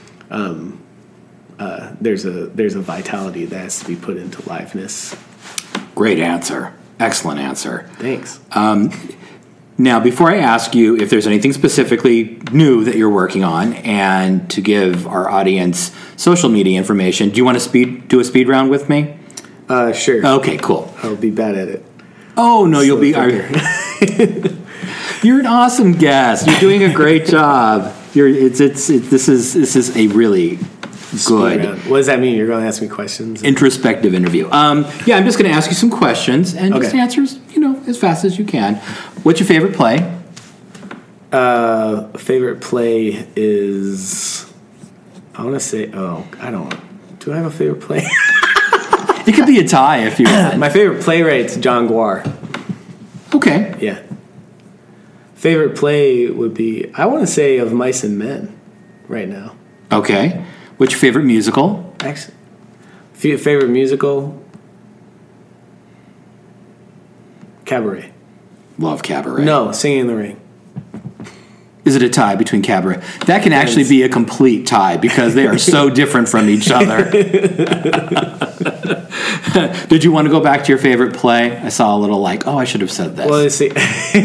There's a vitality that has to be put into liveness. Great answer. Excellent answer. Thanks. Now, before I ask you if there's anything specifically new that you're working on, and to give our audience social media information, do you want to do a speed round with me? Sure. Okay, cool. I'll be bad at it. Oh no, you'll be. You're an awesome guest. You're doing a great job. This is a really good. What does that mean? You're going to ask me questions? Introspective interview. I'm just going to ask you some questions and just answers, as fast as you can. What's your favorite play? Favorite play is, I want to say, do I have a favorite play? It could be a tie if you want. My favorite playwright's John Guar. Okay. Yeah. Favorite play would be, I want to say, Of Mice and Men right now. Okay. What's your favorite musical? Actually, favorite musical? Cabaret. Love Cabaret. No, Singing in the Rain. Is it a tie between Cabaret? That can actually be a complete tie because they are so different from each other. Did you want to go back to your favorite play? I saw a little I should have said this. Well, let's see.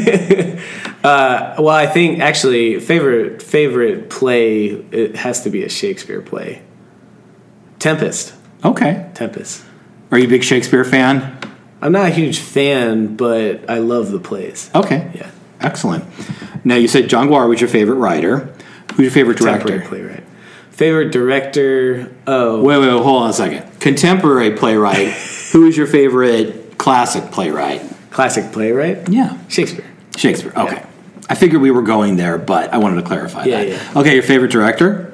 I think actually favorite play, it has to be a Shakespeare play. Tempest. Okay. Tempest. Are you a big Shakespeare fan? I'm not a huge fan, but I love the plays. Okay. Yeah. Excellent. Now, you said John Guar was your favorite writer. Who's your favorite director? Contemporary playwright. Favorite director? Oh. Wait, hold on a second. Contemporary playwright. Who is your favorite classic playwright? Classic playwright? Yeah. Shakespeare. Shakespeare, okay. Yeah. I figured we were going there, but I wanted to clarify that. Yeah. Okay, your favorite director?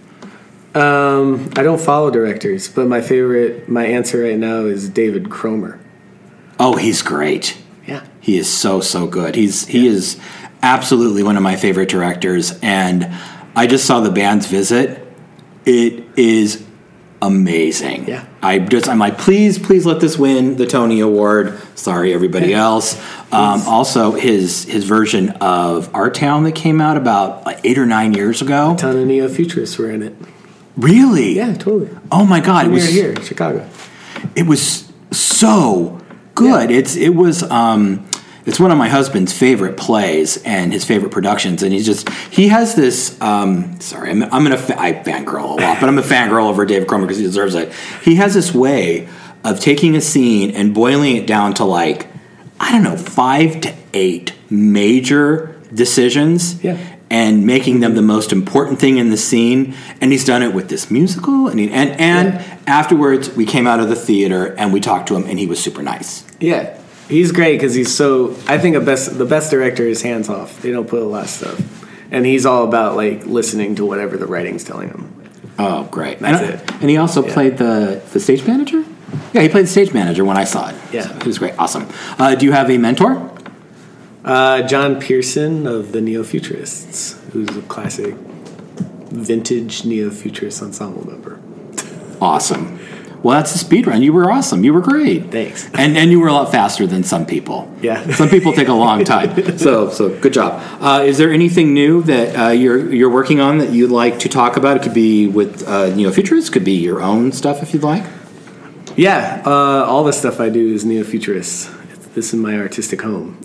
I don't follow directors, but my answer right now is David Cromer. Oh, he's great. Yeah. He is so good. He is absolutely one of my favorite directors, and I just saw The Band's Visit. It is amazing. Yeah. I'm like, please let this win the Tony Award. Sorry, everybody else. Also, his version of Our Town that came out about 8 or 9 years ago. A ton of neo-futurists were in it. Really? Yeah, totally. Oh my God! It was here in Chicago. It was so good. Yeah. It's one of my husband's favorite plays and his favorite productions, and he has this. I fangirl a lot, but I'm a fangirl over David Cromer because he deserves it. He has this way of taking a scene and boiling it down to 5 to 8 major decisions. Yeah. And making them the most important thing in the scene, and he's done it with this musical. And afterwards, we came out of the theater and we talked to him, and he was super nice. Yeah, he's great because he's so. I think the best director is hands off. They don't put a lot of stuff, and he's all about listening to whatever the writing's telling him. Oh, great! That's it. And he also played the stage manager. Yeah, he played the stage manager when I saw it. Yeah, so it was great. Awesome. Do you have a mentor? John Pearson of the Neo-Futurists, who's a classic vintage Neo-Futurist ensemble member. Awesome. Well, that's the speed run. You were awesome. You were great. Thanks. And you were a lot faster than some people. Yeah. Some people take a long time. So good job. Is there anything new that you're working on that you'd like to talk about? It could be with Neo-Futurists. Could be your own stuff if you'd like. Yeah. All the stuff I do is Neo-Futurists. This is my artistic home.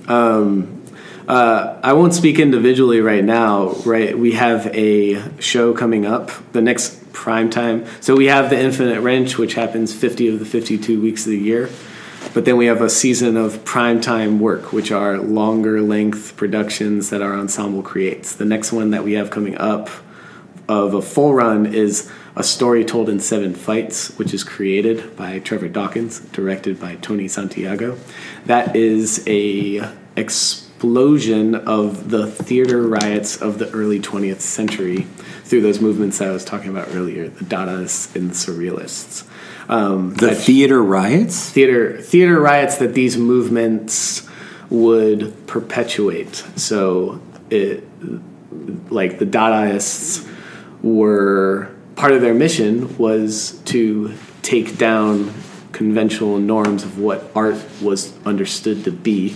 I won't speak individually right now. Right, we have a show coming up, the next prime time. So we have the Infinite Wrench, which happens 50 of the 52 weeks of the year. But then we have a season of primetime work, which are longer length productions that our ensemble creates. The next one that we have coming up of a full run is A Story Told in 7 Fights, which is created by Trevor Dawkins, directed by Tony Santiago. That is a explosion of the theater riots of the early 20th century through those movements that I was talking about earlier, the Dadaists and the Surrealists. The theater riots? Theater riots that these movements would perpetuate. So, like the Dadaists were, part of their mission was to take down conventional norms of what art was understood to be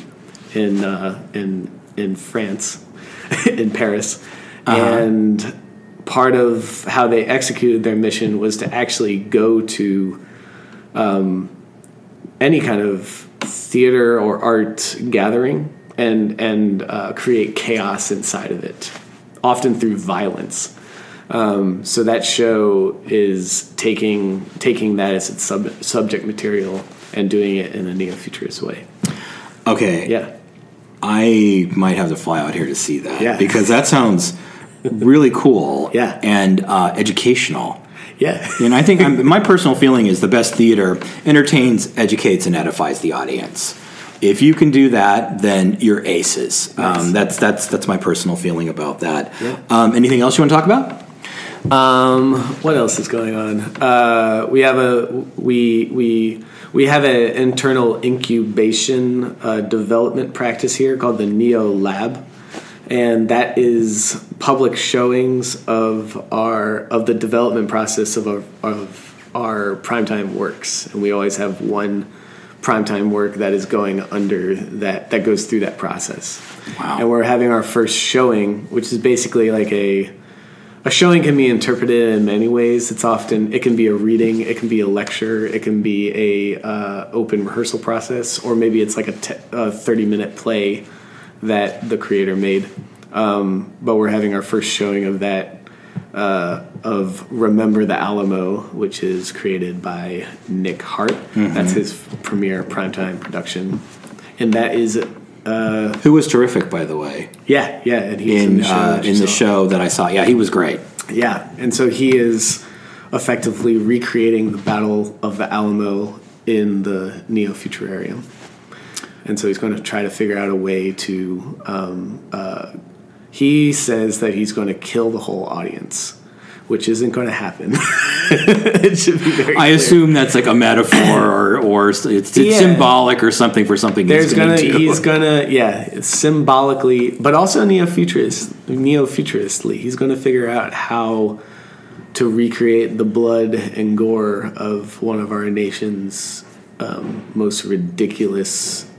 in France, in Paris. And part of how they executed their mission was to actually go to any kind of theater or art gathering and create chaos inside of it, often through violence. So that show is taking that as its subject material and doing it in a neo-futurist way. Okay. Yeah. I might have to fly out here to see that. Yeah. Because that sounds really cool. Yeah. And educational. Yeah. And I think my personal feeling is the best theater entertains, educates, and edifies the audience. If you can do that, then you're aces. Nice. That's my personal feeling about that. Yeah. Anything else you want to talk about? What else is going on? We have an internal incubation development practice here called the Neo Lab, and that is public showings of the development process of our primetime works, and we always have one primetime work that is going under that goes through that process. Wow. And we're having our first showing, which is basically like a showing can be interpreted in many ways. It can be a reading, it can be a lecture, it can be a open rehearsal process, or maybe it's like a 30-minute play that the creator made. But we're having our first showing of that, of Remember the Alamo, which is created by Nick Hart. Mm-hmm. That's his premiere primetime production. And that is... who was terrific, by the way. Yeah, and he's in the show that I saw. Yeah, he was great. Yeah, and so he is effectively recreating the Battle of the Alamo in the Neo-Futurarium. And so he's going to try to figure out a way to... he says that he's going to kill the whole audience, which isn't going to happen. It should be very clear. Assume that's like a metaphor or it's symbolic or something for something he's going to do. It's symbolically, but also neo-futuristly. He's going to figure out how to recreate the blood and gore of one of our nation's most ridiculous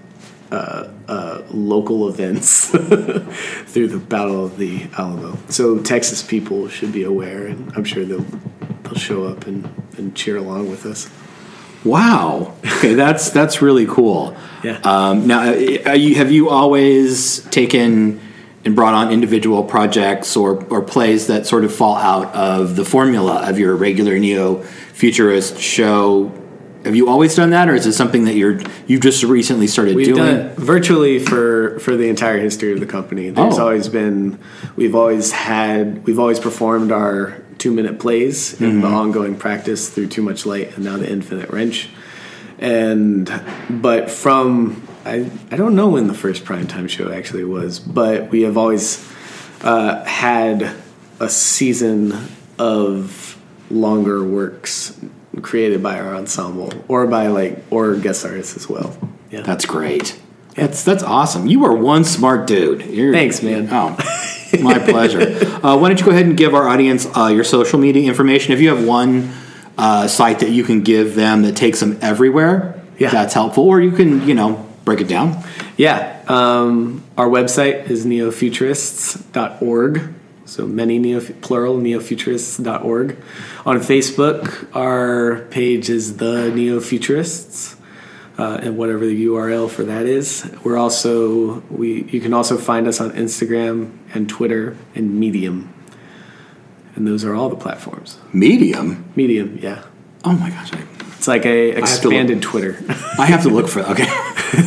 local events through the Battle of the Alamo. So Texas people should be aware, and I'm sure they'll show up and cheer along with us. Wow. Okay, that's really cool. Yeah. Now, have you always taken and brought on individual projects or plays that sort of fall out of the formula of your regular neo-futurist show? Have you always done that, or is it something that you've just recently started doing? We've done it virtually for the entire history of the company. There's always been, we've always performed our 2-minute plays in the ongoing practice through Too Much Light and now the Infinite Wrench. But from, I don't know when the first primetime show actually was, but we have always had a season of longer works created by our ensemble or or guest artists as well. Yeah. That's great. That's awesome. You are one smart dude. Thanks, man. Oh, my pleasure. Why don't you go ahead and give our audience your social media information? If you have one site that you can give them that takes them everywhere, that's helpful. Or you can, break it down. Yeah. Our website is neofuturists.org. So neofuturists.org. On Facebook, our page is The Neo-Futurists, and whatever the URL for that is. You can also find us on Instagram and Twitter and Medium. And those are all the platforms. Medium? Medium, yeah. Oh my gosh. It's like a expanded Twitter. I have to look for it. Okay.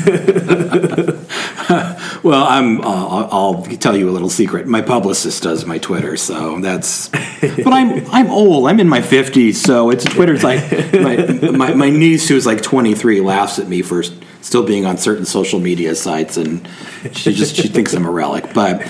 Well, I'll tell you a little secret. My publicist does my Twitter, so that's. But I'm old. I'm in my 50s, so Twitter's like my niece who's like 23 laughs at me for still being on certain social media sites, and she thinks I'm a relic. But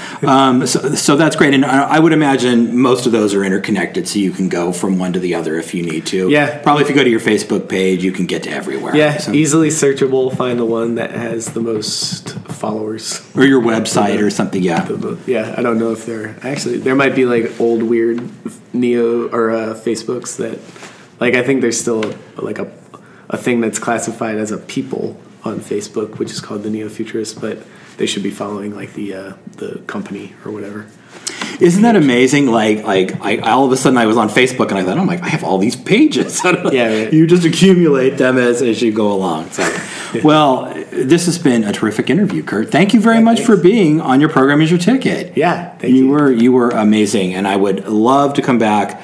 so that's great, and I would imagine most of those are interconnected, so you can go from one to the other if you need to. Yeah, probably if you go to your Facebook page, you can get to everywhere. Yeah, so. Easily searchable. Find the one that has the most followers, or your website or something. Yeah, I don't know if there might be like old weird Neo or Facebooks that, like, I think there's still like a thing that's classified as a people on Facebook, which is called the Neo-Futurists, but they should be following like the company or whatever. Isn't that amazing? Like I all of a sudden I was on Facebook and I thought, I have all these pages. Right. You just accumulate them as you go along. So, well, this has been a terrific interview, Kurt. Thank you very much for being on Your Program Is Your Ticket. Yeah, thank you. You were amazing, and I would love to come back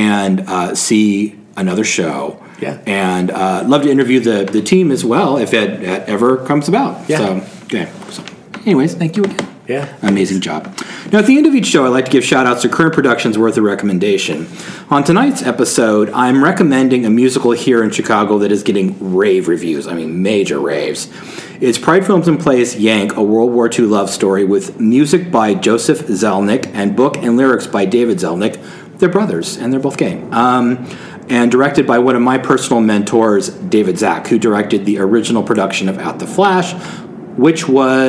and see another show. Yeah. And love to interview the team as well if it ever comes about. Yeah. So, anyways, thank you again. Yeah. Amazing job. Now, at the end of each show, I like to give shout-outs to current productions worth a recommendation. On tonight's episode, I'm recommending a musical here in Chicago that is getting rave reviews. I mean, major raves. It's Pride Films and Plays Yank, a World War II love story with music by Joseph Zelnick and book and lyrics by David Zelnick. They're brothers, and they're both gay. And directed by one of my personal mentors, David Zack, who directed the original production of At the Flash, which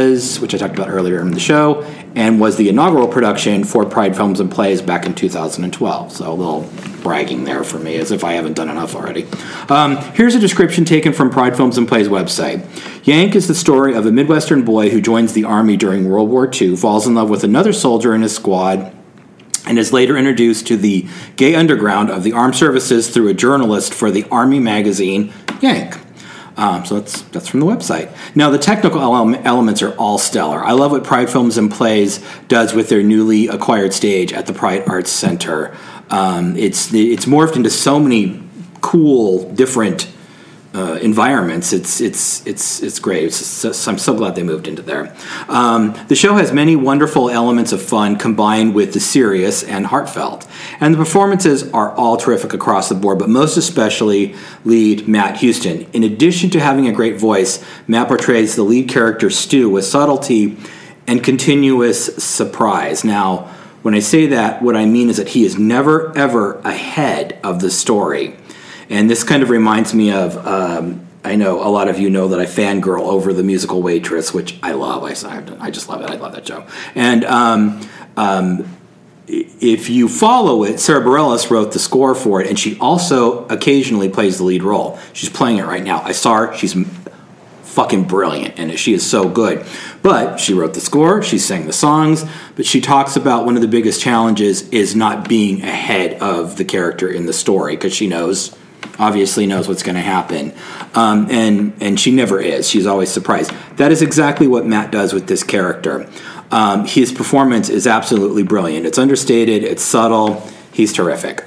I talked about earlier in the show, and was the inaugural production for Pride Films and Plays back in 2012. So a little bragging there for me, as if I haven't done enough already. Here's a description taken from Pride Films and Plays website. Yank is the story of a Midwestern boy who joins the Army during World War II, falls in love with another soldier in his squad, and is later introduced to the gay underground of the armed services through a journalist for the Army magazine, Yank. So that's from the website. Now, the technical elements are all stellar. I love what Pride Films and Plays does with their newly acquired stage at the Pride Arts Center. It's morphed into so many cool, different environments. It's great. I'm so glad they moved into there. The show has many wonderful elements of fun combined with the serious and heartfelt. And the performances are all terrific across the board, but most especially lead Matt Houston. In addition to having a great voice, Matt portrays the lead character Stu with subtlety and continuous surprise. Now, when I say that, what I mean is that he is never, ever ahead of the story. And this kind of reminds me of, I know a lot of you know that I fangirl over the musical Waitress, which I love. I just love it. I love that show. And if you follow it, Sarah Bareilles wrote the score for it, and she also occasionally plays the lead role. She's playing it right now. I saw her. She's fucking brilliant, and she is so good. But she wrote the score, she sang the songs, but she talks about one of the biggest challenges is not being ahead of the character in the story, because she obviously knows what's going to happen. And she never is. She's always surprised. That is exactly what Matt does with this character. His performance is absolutely brilliant. It's understated. It's subtle. He's terrific.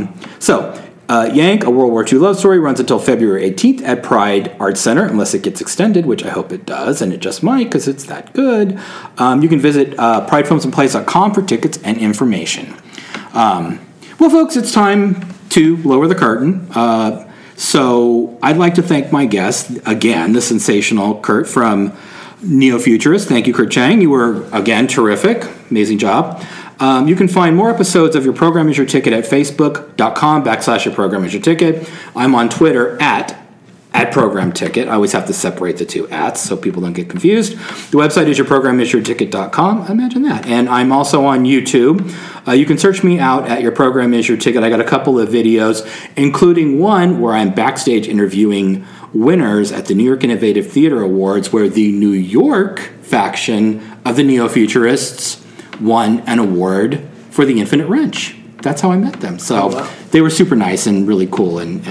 Yank, a World War II love story, runs until February 18th at Pride Arts Center, unless it gets extended, which I hope it does, and it just might because it's that good. You can visit pridefilmsandplays.com for tickets and information. Well, folks, it's time to lower the curtain. So I'd like to thank my guest, again, the sensational Kurt from Neo-Futurist. Thank you, Kurt Chang. You were, again, terrific. Amazing job. You can find more episodes of Your Program Is Your Ticket at facebook.com/Your Program Is Your Ticket. I'm on Twitter at Program Ticket. I always have to separate the two ats so people don't get confused. The website is yourprogramisyourticket.com. Imagine that. And I'm also on YouTube. You can search me out at Your Program Is Your Ticket. I got a couple of videos, including one where I'm backstage interviewing winners at the New York Innovative Theater Awards, where the New York faction of the Neo-Futurists won an award for The Infinite Wrench. That's how I met them. So They were super nice and really cool. And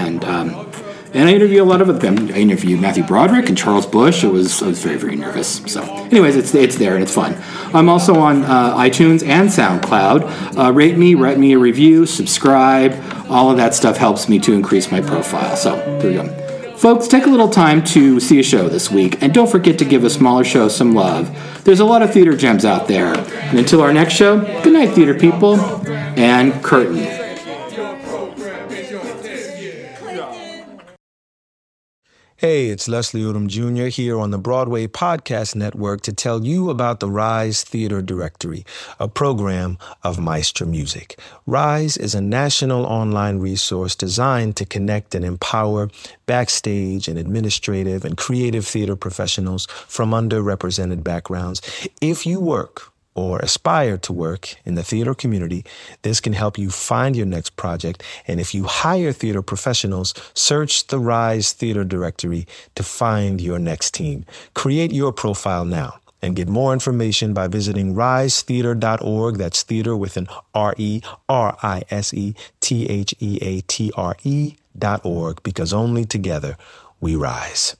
I interview a lot of them. I interviewed Matthew Broderick and Charles Bush. I was very, very nervous. So anyways, it's there and it's fun. I'm also on iTunes and SoundCloud. Rate me, write me a review, subscribe. All of that stuff helps me to increase my profile. So there we go. Folks, take a little time to see a show this week, and don't forget to give a smaller show some love. There's a lot of theater gems out there. And until our next show, good night, theater people, and curtain. Hey, it's Leslie Odom Jr. here on the Broadway Podcast Network to tell you about the Rise Theater Directory, a program of Maestro Music. Rise is a national online resource designed to connect and empower backstage and administrative and creative theater professionals from underrepresented backgrounds. If you work or aspire to work in the theater community, this can help you find your next project. And if you hire theater professionals, search the Rise Theater Directory to find your next team. Create your profile now and get more information by visiting risetheater.org. That's theater with an RERISETHEATRE.org, because only together we rise.